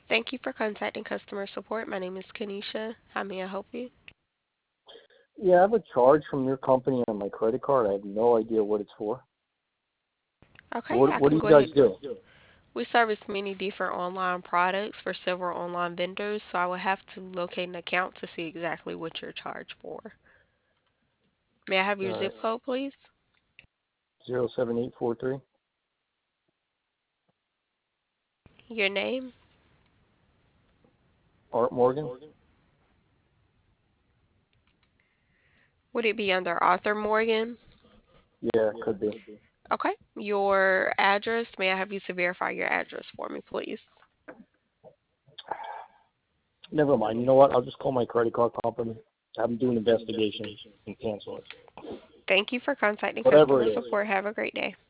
Thank you for contacting customer support. My name is Kanisha. How may I help you? Yeah, I have a charge from your company on my credit card. I have no idea what it's for. Okay, What I What do can you go guys ahead. do? We service many different online products for several online vendors, so I will have to locate an account to see exactly what you're charged for. May I have your All right, zip code, please? 07843. Your name? Art Morgan. Would it be under Arthur Morgan? Yeah, could be. Okay. Your address? May I have you to verify your address for me, please? Never mind. You know what? I'll just call my credit card company. Have them do an investigation and cancel it. Thank you for contacting Whatever customer it is. support. Have a great day.